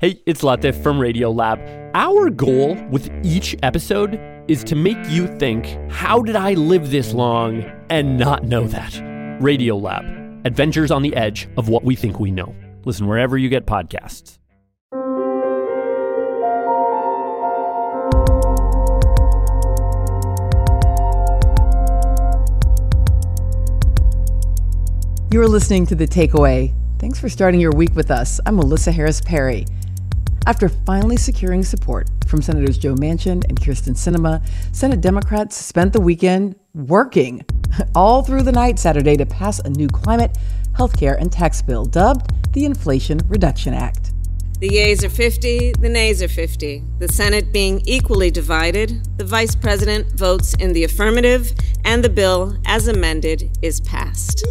Hey, it's Latif from Radiolab. Our goal with each episode is to make you think, how did I live this long and not know that? Radiolab, adventures on the edge of what we think we know. Listen wherever you get podcasts. You're listening to The Takeaway. Thanks for starting your week with us. I'm Melissa Harris Perry. After finally securing support from Senators Joe Manchin and Kyrsten Sinema, Senate Democrats spent the weekend working all through the night Saturday to pass a new climate, healthcare, and tax bill dubbed the Inflation Reduction Act. The yeas are 50, the nays are 50. The Senate being equally divided, the Vice President votes in the affirmative, and the bill, as amended, is passed.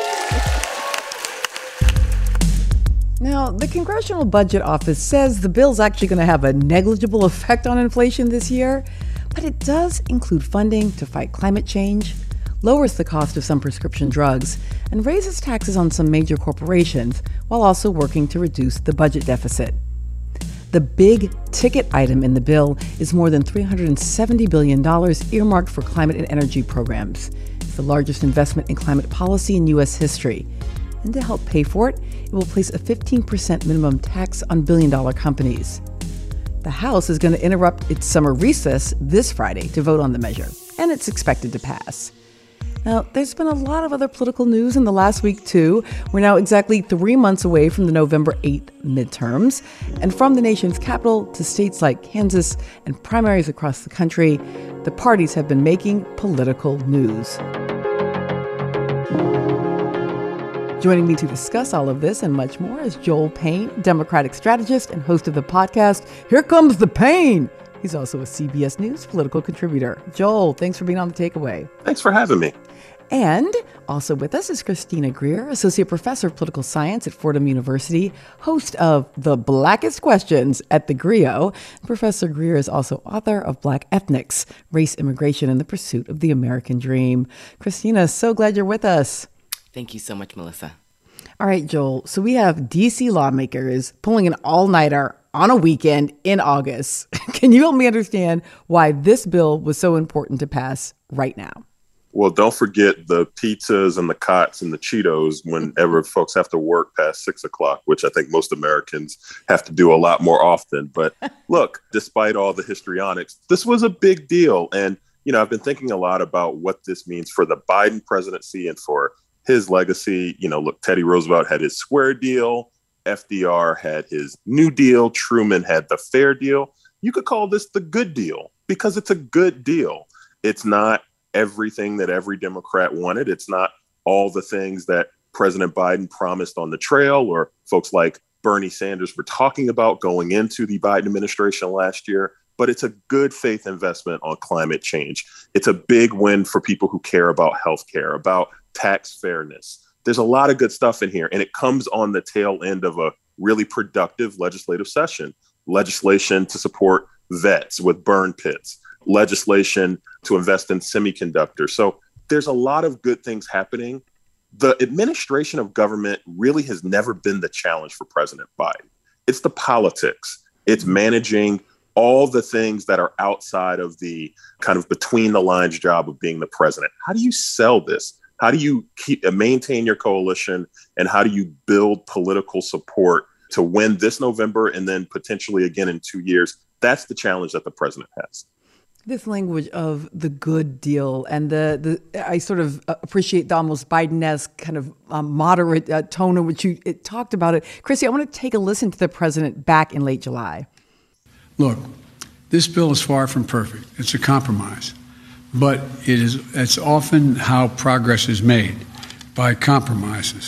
Now, the Congressional Budget Office says the bill's actually going to have a negligible effect on inflation this year, but it does include funding to fight climate change, lowers the cost of some prescription drugs, and raises taxes on some major corporations while also working to reduce the budget deficit. The big ticket item in the bill is more than $370 billion earmarked for climate and energy programs. It's the largest investment in climate policy in U.S. history. And to help pay for it, it will place a 15% minimum tax on billion-dollar companies. The House is going to interrupt its summer recess this Friday to vote on the measure, and it's expected to pass. Now, there's been a lot of other political news in the last week, too. We're now exactly 3 months away from the November 8th midterms. And from the nation's capital to states like Kansas and primaries across the country, the parties have been making political news. Joining me to discuss all of this and much more is Joel Payne, Democratic strategist and host of the podcast, Here Comes the Pain. He's also a CBS News political contributor. Joel, thanks for being on The Takeaway. Thanks for having me. And also with us is Christina Greer, Associate Professor of Political Science at Fordham University, host of The Blackest Questions at the Grio. Professor Greer is also author of Black Ethnics, Race, Immigration, and the Pursuit of the American Dream. Christina, so glad you're with us. Thank you so much, Melissa. All right, Joel. So we have D.C. lawmakers pulling an all-nighter on a weekend in August. Can you help me understand why this bill was so important to pass right now? Well, don't forget the pizzas and the cots and the Cheetos whenever folks have to work past 6 o'clock, which I think most Americans have to do a lot more often. But look, despite all the histrionics, this was a big deal. And, you know, I've been thinking a lot about what this means for the Biden presidency and for his legacy. You know, look, Teddy Roosevelt had his square deal. FDR had his New Deal. Truman had the fair deal. You could call this the good deal because it's a good deal. It's not everything that every Democrat wanted. It's not all the things that President Biden promised on the trail or folks like Bernie Sanders were talking about going into the Biden administration last year. But it's a good faith investment on climate change. It's a big win for people who care about healthcare, about tax fairness. There's a lot of good stuff in here, and it comes on the tail end of a really productive legislative session. Legislation to support vets with burn pits, legislation to invest in semiconductors. So there's a lot of good things happening. The administration of government really has never been the challenge for President Biden. It's the politics. It's managing all the things that are outside of the kind of between the lines job of being the president. How do you sell this? How do you maintain your coalition? And how do you build political support to win this November and then potentially again in 2 years? That's the challenge that the president has. This language of the good deal and the I sort of appreciate the almost Biden-esque kind of moderate tone in which you talked about it. Chrissy, I want to take a listen to the president back in late July. Look, this bill is far from perfect. It's a compromise. But it's often how progress is made, by compromises.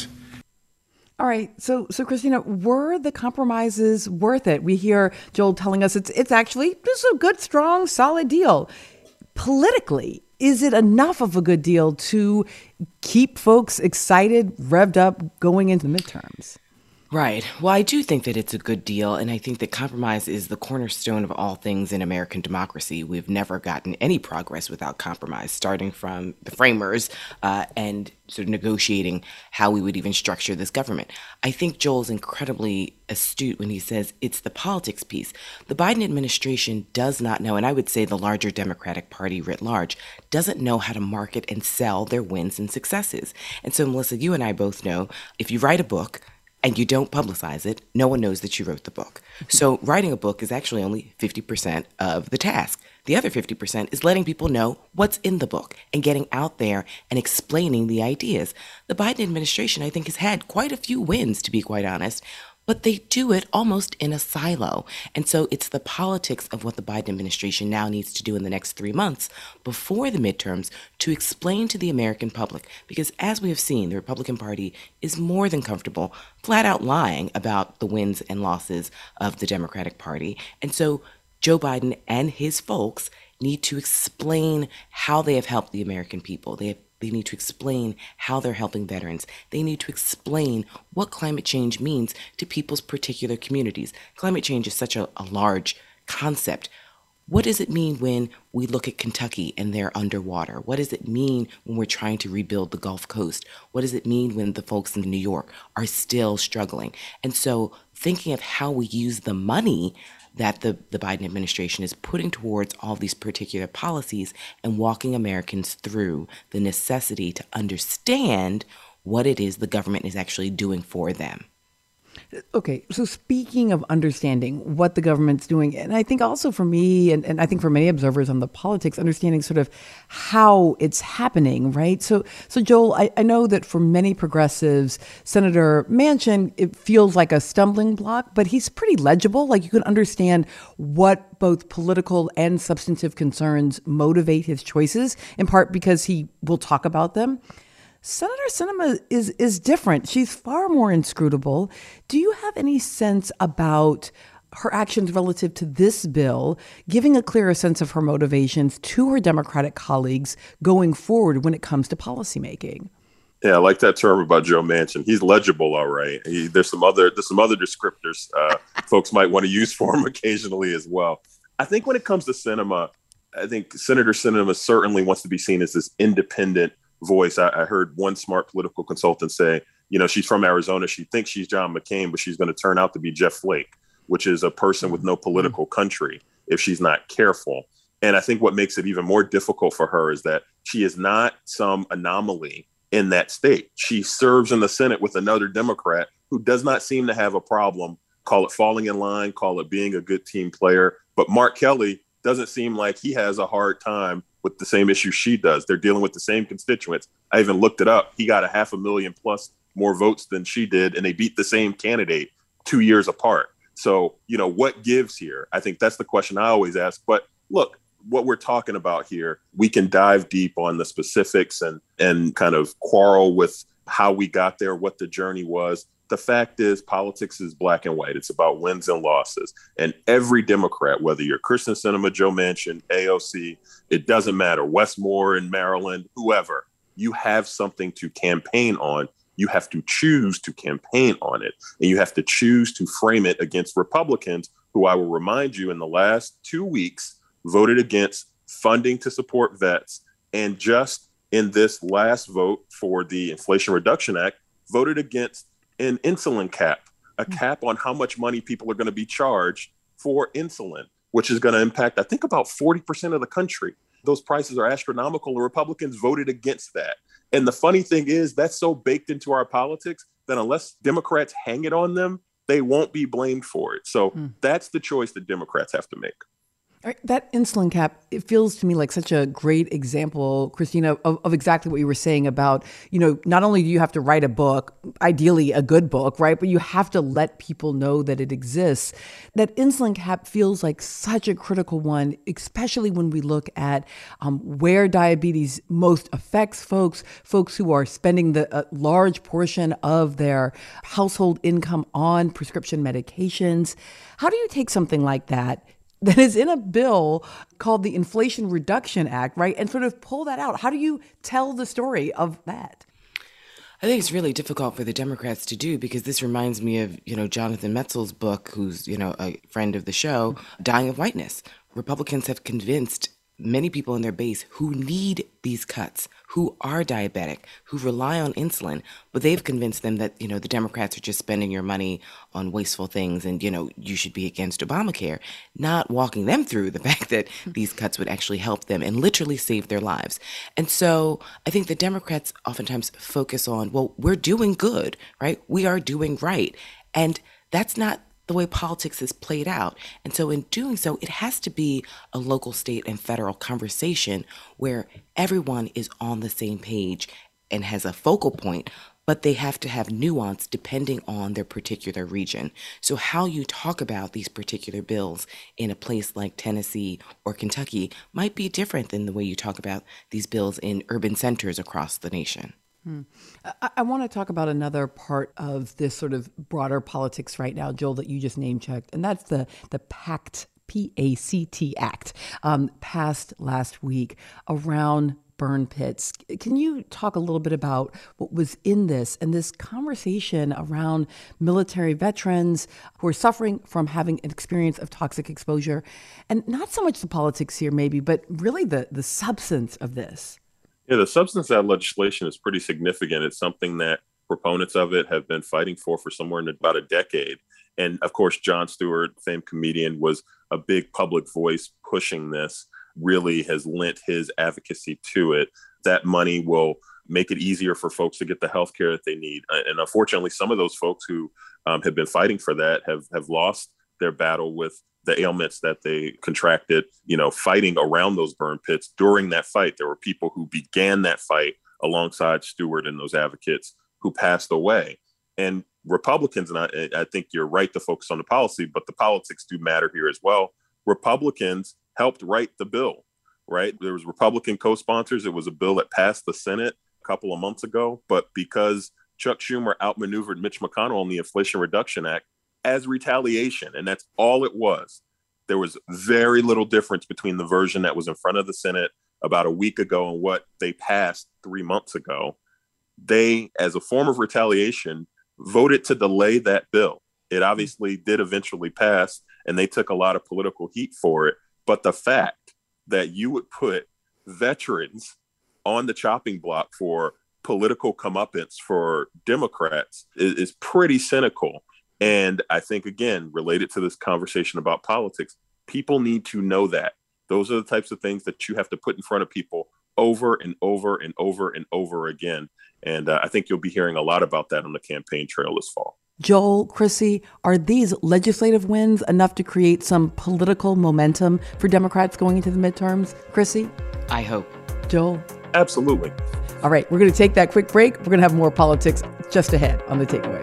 All right. So Christina, were the compromises worth it? We hear Joel telling us it's actually this is a good, strong, solid deal. Politically, is it enough of a good deal to keep folks excited, revved up going into the midterms? Right. Well, I do think that it's a good deal, and I think that compromise is the cornerstone of all things in American democracy. We've never gotten any progress without compromise, starting from the framers and sort of negotiating how we would even structure this government. I think Joel's incredibly astute when he says it's the politics piece. The Biden administration does not know, and I would say the larger Democratic Party writ large, doesn't know how to market and sell their wins and successes. And so, Melissa, you and I both know if you write a book, and you don't publicize it, no one knows that you wrote the book. So writing a book is actually only 50% of the task. The other 50% is letting people know what's in the book and getting out there and explaining the ideas. The Biden administration, I think, has had quite a few wins, to be quite honest, but they do it almost in a silo. And so it's the politics of what the Biden administration now needs to do in the next 3 months before the midterms to explain to the American public. Because as we have seen, the Republican Party is more than comfortable flat out lying about the wins and losses of the Democratic Party. And so Joe Biden and his folks need to explain how they have helped the American people. They need to explain how they're helping veterans. They need to explain what climate change means to people's particular communities. Climate change is such a large concept. What does it mean when we look at Kentucky and they're underwater? What does it mean when we're trying to rebuild the Gulf Coast? What does it mean when the folks in New York are still struggling? And so thinking of how we use the money that the Biden administration is putting towards all these particular policies and walking Americans through the necessity to understand what it is the government is actually doing for them. Okay, so speaking of understanding what the government's doing, and I think also for me, and I think for many observers on the politics, understanding sort of how it's happening, right? So Joel, I know that for many progressives, Senator Manchin, it feels like a stumbling block, but he's pretty legible. Like you can understand what both political and substantive concerns motivate his choices, in part because he will talk about them. Senator Sinema is different. She's far more inscrutable. Do you have any sense about her actions relative to this bill, giving a clearer sense of her motivations to her Democratic colleagues going forward when it comes to policymaking? Yeah, I like that term about Joe Manchin. He's legible, all right. There's some other descriptors folks might want to use for him occasionally as well. I think when it comes to Sinema, I think Senator Sinema certainly wants to be seen as this independent voice. I heard one smart political consultant say, she's from Arizona. She thinks she's John McCain, but she's going to turn out to be Jeff Flake, which is a person with no political country if she's not careful. And I think what makes it even more difficult for her is that she is not some anomaly in that state. She serves in the Senate with another Democrat who does not seem to have a problem, call it falling in line, call it being a good team player. But Mark Kelly doesn't seem like he has a hard time with the same issues she does. They're dealing with the same constituents. I even looked it up. He got 500,000 plus more votes than she did, and they beat the same candidate 2 years apart. So, what gives here? I think that's the question I always ask. But look, what we're talking about here, we can dive deep on the specifics and kind of quarrel with how we got there, what the journey was. The fact is, politics is black and white. It's about wins and losses. And every Democrat, whether you're Kyrsten Sinema, Joe Manchin, AOC, it doesn't matter, Westmore in Maryland, whoever, you have something to campaign on. You have to choose to campaign on it. And you have to choose to frame it against Republicans who, I will remind you, in the last 2 weeks, voted against funding to support vets. And just in this last vote for the Inflation Reduction Act, voted against an insulin cap, a cap on how much money people are going to be charged for insulin, which is going to impact, I think, about 40% of the country. Those prices are astronomical, and Republicans voted against that. And the funny thing is, that's so baked into our politics that unless Democrats hang it on them, they won't be blamed for it. So that's the choice that Democrats have to make. That insulin cap, it feels to me like such a great example, Christina, of exactly what you were saying about, not only do you have to write a book, ideally a good book, right? But you have to let people know that it exists. That insulin cap feels like such a critical one, especially when we look at where diabetes most affects folks who are spending the large portion of their household income on prescription medications. How do you take something like that is in a bill called the Inflation Reduction Act, right, and sort of pull that out? How do you tell the story of that? I think it's really difficult for the Democrats to do, because this reminds me of, Jonathan Metzl's book, who's, a friend of the show, Dying of Whiteness. Republicans have convinced many people in their base who need these cuts, who are diabetic, who rely on insulin, but they've convinced them that, the Democrats are just spending your money on wasteful things and, you should be against Obamacare, not walking them through the fact that these cuts would actually help them and literally save their lives. And so I think the Democrats oftentimes focus on, well, we're doing good, right? We are doing right. And that's not the way politics is played out. And so in doing so, it has to be a local, state, and federal conversation where everyone is on the same page and has a focal point, but they have to have nuance depending on their particular region. So how you talk about these particular bills in a place like Tennessee or Kentucky might be different than the way you talk about these bills in urban centers across the nation. I want to talk about another part of this sort of broader politics right now, Joel, that you just name-checked, and that's the PACT, P-A-C-T Act, passed last week around burn pits. Can you talk a little bit about what was in this and this conversation around military veterans who are suffering from having an experience of toxic exposure, and not so much the politics here maybe, but really the substance of this? Yeah, the substance of that legislation is pretty significant. It's something that proponents of it have been fighting for somewhere in about a decade. And of course, Jon Stewart, famed comedian, was a big public voice pushing this, really has lent his advocacy to it. That money will make it easier for folks to get the health care that they need. And unfortunately, some of those folks who have been fighting for that have lost their battle with the ailments that they contracted, fighting around those burn pits. During that fight, there were people who began that fight alongside Stewart and those advocates who passed away. And Republicans, and I think you're right to focus on the policy, but the politics do matter here as well. Republicans helped write the bill, right? There was Republican co-sponsors. It was a bill that passed the Senate a couple of months ago, but because Chuck Schumer outmaneuvered Mitch McConnell on the Inflation Reduction Act, as retaliation, and that's all it was. There was very little difference between the version that was in front of the Senate about a week ago and what they passed 3 months ago. They, as a form of retaliation, voted to delay that bill. It obviously did eventually pass, and they took a lot of political heat for it. But the fact that you would put veterans on the chopping block for political comeuppance for Democrats is pretty cynical. And I think, again, related to this conversation about politics, people need to know that. Those are the types of things that you have to put in front of people over and over and over and over again. And I think you'll be hearing a lot about that on the campaign trail this fall. Joel, Chrissy, are these legislative wins enough to create some political momentum for Democrats going into the midterms? Chrissy? I hope. Joel? Absolutely. All right, we're going to take that quick break. We're going to have more politics just ahead on The Takeaway.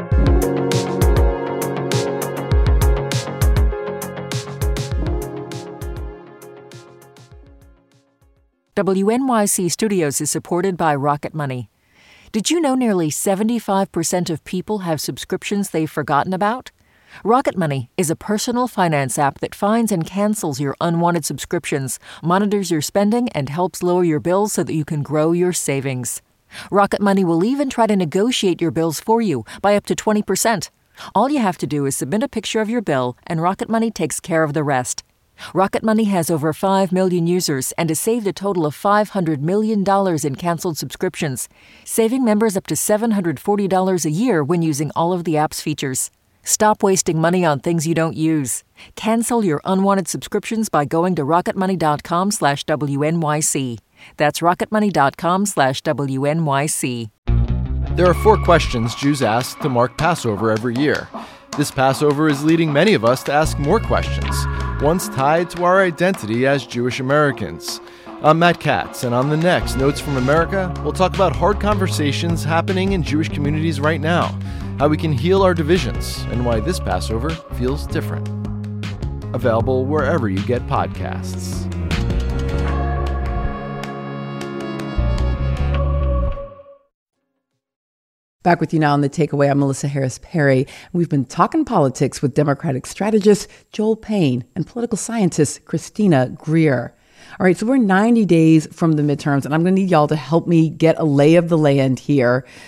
WNYC Studios is supported by Rocket Money. Did you know nearly 75% of people have subscriptions they've forgotten about? Rocket Money is a personal finance app that finds and cancels your unwanted subscriptions, monitors your spending, and helps lower your bills so that you can grow your savings. Rocket Money will even try to negotiate your bills for you by up to 20%. All you have to do is submit a picture of your bill, and Rocket Money takes care of the rest. Rocket Money has over 5 million users and has saved a total of $500 million in canceled subscriptions, saving members up to $740 a year when using all of the app's features. Stop wasting money on things you don't use. Cancel your unwanted subscriptions by going to rocketmoney.com/WNYC. That's rocketmoney.com/WNYC. There are 4 questions Jews ask to mark Passover every year. This Passover is leading many of us to ask more questions, once tied to our identity as Jewish Americans. I'm Matt Katz, and on the next Notes from America, we'll talk about hard conversations happening in Jewish communities right now, how we can heal our divisions, and why this Passover feels different. Available wherever you get podcasts. Back with you now on The Takeaway. I'm Melissa Harris Perry. We've been talking politics with Democratic strategist Joel Payne and political scientist Christina Greer. All right, so we're 90 days from the midterms, and I'm going to need y'all to help me get a lay of the land here.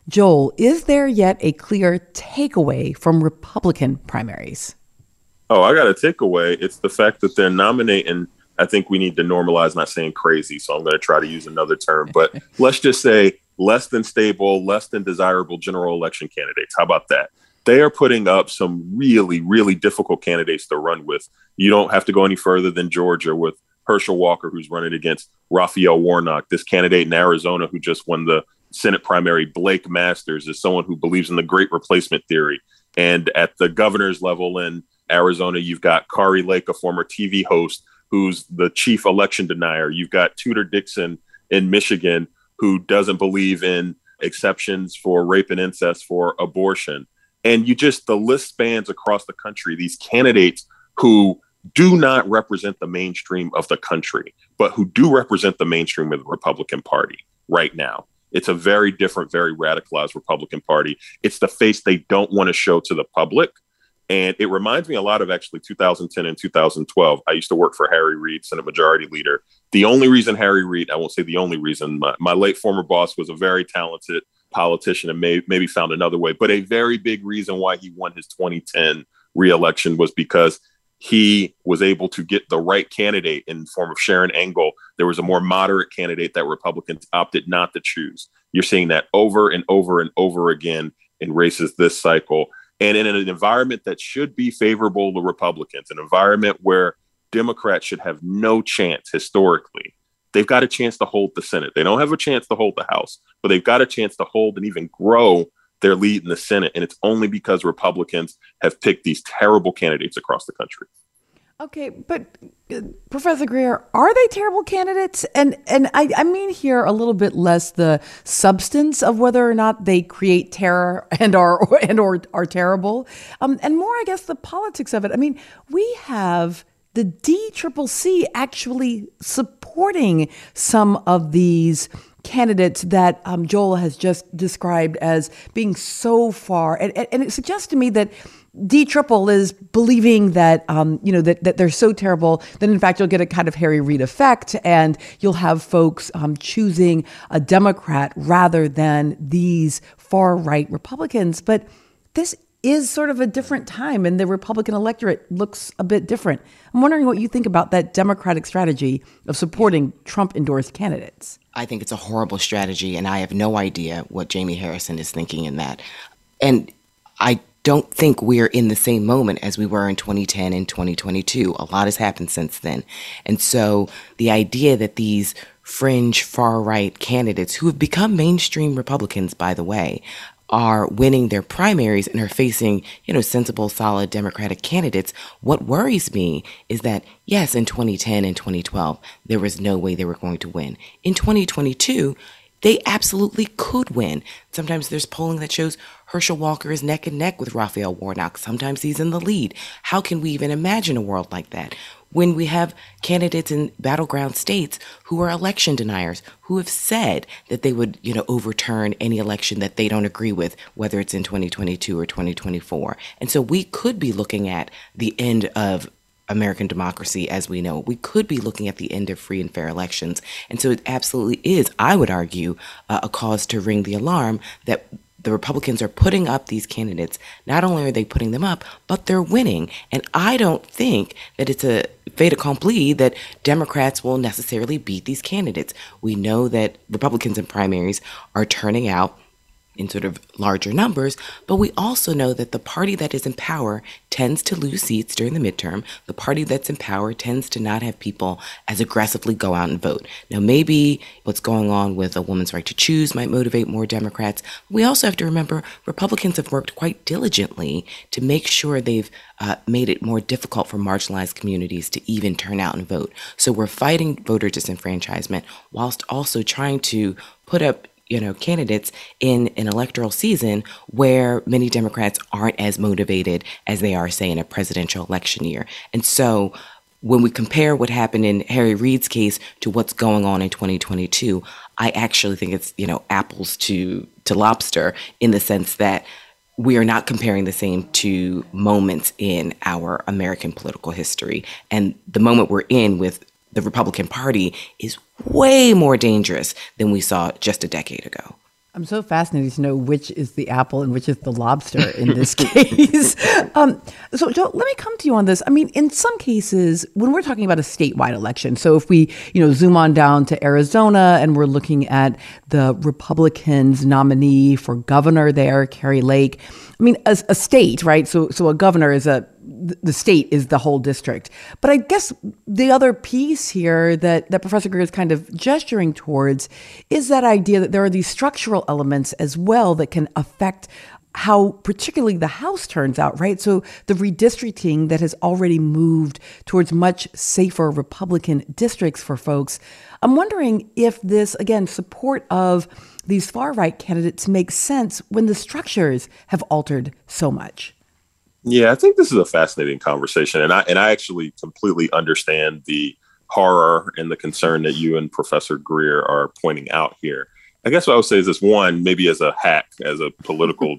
Joel, is there yet a clear takeaway from Republican primaries? Oh, I got a takeaway. It's the fact that they're nominating. I think we need to normalize not saying crazy, so I'm going to try to use another term. But let's just say less than stable, less than desirable general election candidates. How about that? They are putting up some really, really difficult candidates to run with. You don't have to go any further than Georgia with Herschel Walker, who's running against Raphael Warnock. This candidate in Arizona who just won the Senate primary, Blake Masters, is someone who believes in the great replacement theory. And at the governor's level in Arizona, you've got Kari Lake, a former TV host, who's the chief election denier. You've got Tudor Dixon in Michigan, who doesn't believe in exceptions for rape and incest for abortion. And the list spans across the country, these candidates who do not represent the mainstream of the country, but who do represent the mainstream of the Republican Party right now. It's a very different, very radicalized Republican Party. It's the face they don't want to show to the public. And it reminds me a lot of actually 2010 and 2012. I used to work for Harry Reid, Senate Majority Leader. The only reason Harry Reid, I won't say the only reason, my late former boss was a very talented politician and maybe found another way. But a very big reason why he won his 2010 reelection was because he was able to get the right candidate in the form of Sharon Engel. There was a more moderate candidate that Republicans opted not to choose. You're seeing that over and over and over again in races this cycle. And in an environment that should be favorable to Republicans, an environment where Democrats should have no chance historically. They've got a chance to hold the Senate. They don't have a chance to hold the House, but they've got a chance to hold and even grow their lead in the Senate. And it's only because Republicans have picked these terrible candidates across the country. Okay, but Professor Greer, are they terrible candidates? And I mean here a little bit less the substance of whether or not they create terror and are terrible, and more, I guess, the politics of it. I mean, we have the DCCC actually supporting some of these candidates that Joel has just described as being so far, and it suggests to me that D-Triple is believing that, that they're so terrible that, in fact, you'll get a kind of Harry Reid effect and you'll have folks choosing a Democrat rather than these far-right Republicans. But this is sort of a different time and the Republican electorate looks a bit different. I'm wondering what you think about that Democratic strategy of supporting Trump-endorsed candidates. I think it's a horrible strategy, and I have no idea what Jamie Harrison is thinking in that. And I don't think we're in the same moment as we were in 2010 and 2022. A lot has happened since then. And so the idea that these fringe far-right candidates, who have become mainstream Republicans, by the way, are winning their primaries and are facing, sensible, solid Democratic candidates. What worries me is that, yes, in 2010 and 2012, there was no way they were going to win. In 2022, they absolutely could win. Sometimes there's polling that shows Herschel Walker is neck and neck with Raphael Warnock. Sometimes he's in the lead. How can we even imagine a world like that? When we have candidates in battleground states who are election deniers, who have said that they would, overturn any election that they don't agree with, whether it's in 2022 or 2024. And so we could be looking at the end of American democracy as we know. We could be looking at the end of free and fair elections. And so it absolutely is, I would argue, a cause to ring the alarm that the Republicans are putting up these candidates. Not only are they putting them up, but they're winning. And I don't think that it's a fait accompli that Democrats will necessarily beat these candidates. We know that Republicans in primaries are turning out in sort of larger numbers, but we also know that the party that is in power tends to lose seats during the midterm. The party that's in power tends to not have people as aggressively go out and vote. Now, maybe what's going on with a woman's right to choose might motivate more Democrats. We also have to remember Republicans have worked quite diligently to make sure they've made it more difficult for marginalized communities to even turn out and vote. So we're fighting voter disenfranchisement whilst also trying to put up candidates in an electoral season where many Democrats aren't as motivated as they are, say, in a presidential election year. And so when we compare what happened in Harry Reid's case to what's going on in 2022, I actually think it's, apples to lobster in the sense that we are not comparing the same two moments in our American political history. And the moment we're in with the Republican Party is way more dangerous than we saw just a decade ago. I'm so fascinated to know which is the apple and which is the lobster in this case. So, Joe, let me come to you on this. I mean, in some cases, when we're talking about a statewide election, so if we, zoom on down to Arizona and we're looking at the Republicans' nominee for governor there, Kari Lake. I mean, as a state, right? So a governor is the state is the whole district. But I guess the other piece here that Professor Greer is kind of gesturing towards is that idea that there are these structural elements as well that can affect how particularly the House turns out, right? So the redistricting that has already moved towards much safer Republican districts for folks. I'm wondering if this, again, support of these far-right candidates makes sense when the structures have altered so much. Yeah, I think this is a fascinating conversation. And I actually completely understand the horror and the concern that you and Professor Greer are pointing out here. I guess what I would say is this: one, maybe as a hack, as a political,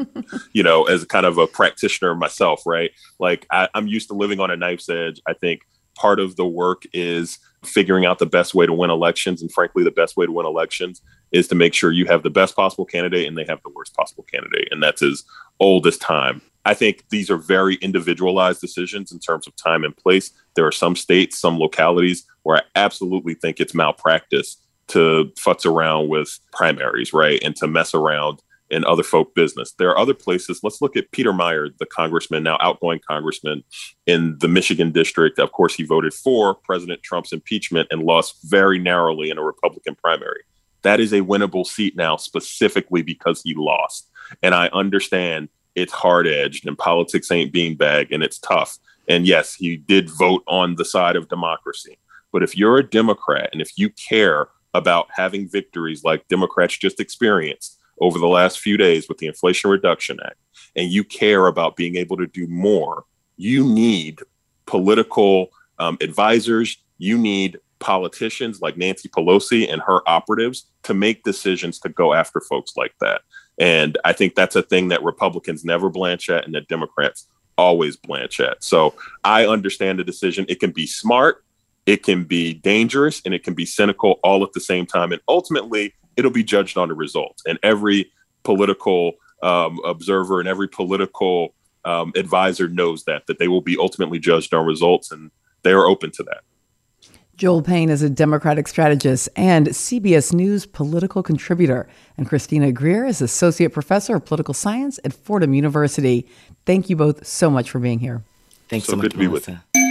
as kind of a practitioner myself, right? Like I'm used to living on a knife's edge. I think part of the work is figuring out the best way to win elections. And frankly, the best way to win elections is to make sure you have the best possible candidate and they have the worst possible candidate. And that's as old as time. I think these are very individualized decisions in terms of time and place. There are some states, some localities where I absolutely think it's malpractice to futz around with primaries, right? And to mess around in other folk business. There are other places. Let's look at Peter Meijer, the congressman, now outgoing congressman in the Michigan district. Of course, he voted for President Trump's impeachment and lost very narrowly in a Republican primary. That is a winnable seat now, specifically because he lost. And I understand it's hard-edged and politics ain't beanbag and it's tough. And yes, he did vote on the side of democracy. But if you're a Democrat and if you care about having victories like Democrats just experienced over the last few days with the Inflation Reduction Act, and you care about being able to do more, you need political advisors. You need politicians like Nancy Pelosi and her operatives to make decisions to go after folks like that. And I think that's a thing that Republicans never blanch at and that Democrats always blanch at. So I understand the decision. It can be smart, it can be dangerous, and it can be cynical all at the same time. And ultimately, it'll be judged on the results. And every political observer and every political advisor knows that they will be ultimately judged on results, and they are open to that. Joel Payne is a Democratic strategist and CBS News political contributor. And Christina Greer is Associate Professor of Political Science at Fordham University. Thank you both so much for being here. Thanks so much, good to be with you.